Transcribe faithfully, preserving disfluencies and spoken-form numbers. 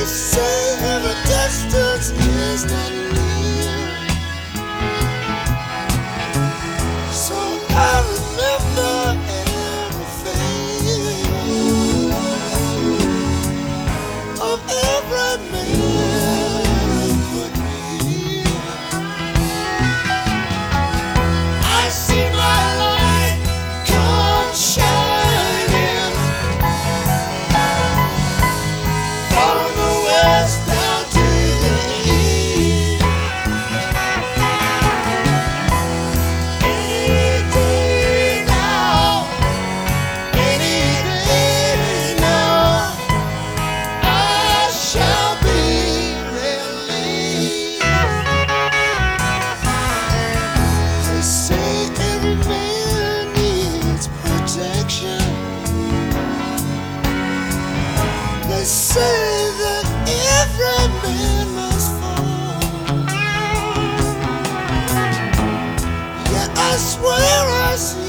They say every distance is not near, so I remember everything of every man who put me. I see my light come shining from the west down to the east. Any day now, any day now, I shall be released. They say every man needs protection. They say that every man must fall. Yet I swear I see